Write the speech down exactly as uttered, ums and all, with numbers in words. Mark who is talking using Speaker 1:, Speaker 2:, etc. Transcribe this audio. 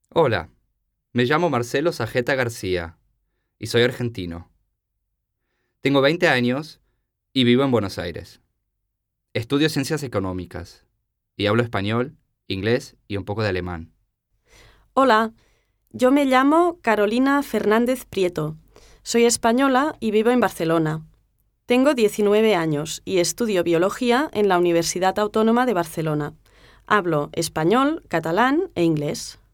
Speaker 1: Hola, me llamo Marcelo Sajeta García y soy argentino. Tengo veinte años y vivo en Buenos Aires. Estudio ciencias económicas y hablo español, inglés y un poco de alemán.
Speaker 2: Hola, yo me llamo Carolina Fernández Prieto. Soy española y vivo en Barcelona. Tengo diecinueve años y estudio biología en la Universidad Autónoma de Barcelona. Hablo español, catalán e inglés.